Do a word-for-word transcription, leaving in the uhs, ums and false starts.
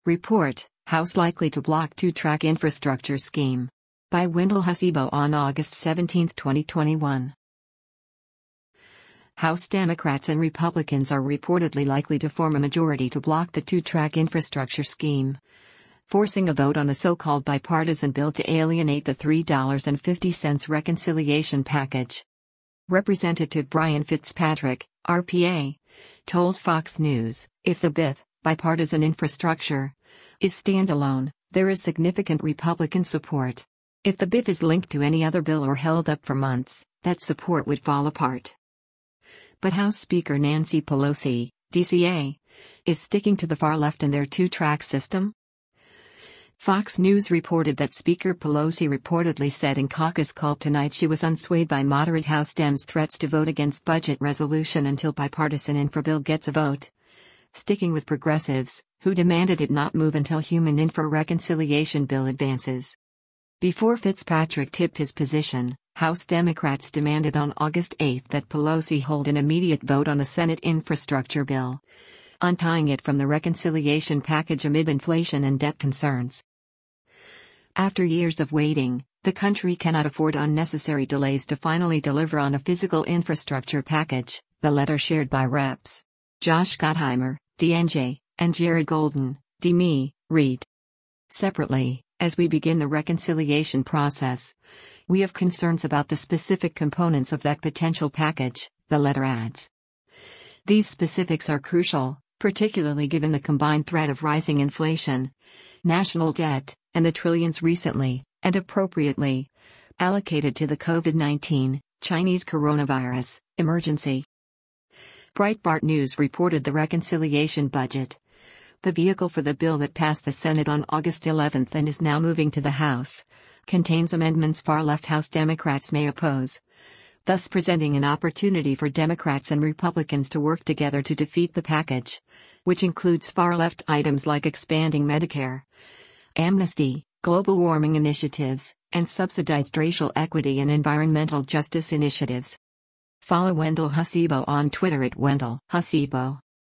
Report, House likely to block two-track infrastructure scheme. By Wendell Hasibo on August seventeenth, twenty twenty-one. House Democrats and Republicans are reportedly likely to form a majority to block the two-track infrastructure scheme, forcing a vote on the so-called bipartisan bill to alienate the three dollars and fifty cents reconciliation package. Representative Brian Fitzpatrick, R P A, told Fox News, if the B I F, bipartisan infrastructure, is standalone, there is significant Republican support. If the B I F is linked to any other bill or held up for months, that support would fall apart. But House Speaker Nancy Pelosi, D C A, is sticking to the far left in their two-track system? Fox News reported that Speaker Pelosi reportedly said in caucus call tonight she was unswayed by moderate House Dems' threats to vote against budget resolution until bipartisan infra bill gets a vote, sticking with progressives, who demanded it not move until human infra reconciliation bill advances. Before Fitzpatrick tipped his position, House Democrats demanded on August eighth that Pelosi hold an immediate vote on the Senate infrastructure bill, untying it from the reconciliation package amid inflation and debt concerns. After years of waiting, the country cannot afford unnecessary delays to finally deliver on a physical infrastructure package, the letter shared by Reps Josh Gottheimer, D N J, and Jared Golden, D M E, read. Separately, as we begin the reconciliation process, we have concerns about the specific components of that potential package, the letter adds. These specifics are crucial, particularly given the combined threat of rising inflation, national debt, and the trillions recently, and appropriately, allocated to the COVID nineteen, Chinese coronavirus, emergency. Breitbart News reported the reconciliation budget, the vehicle for the bill that passed the Senate on August eleventh and is now moving to the House, contains amendments far-left House Democrats may oppose, thus presenting an opportunity for Democrats and Republicans to work together to defeat the package, which includes far-left items like expanding Medicare, amnesty, global warming initiatives, and subsidized racial equity and environmental justice initiatives. Follow Wendell Hasibo on Twitter at Wendell Hasibo.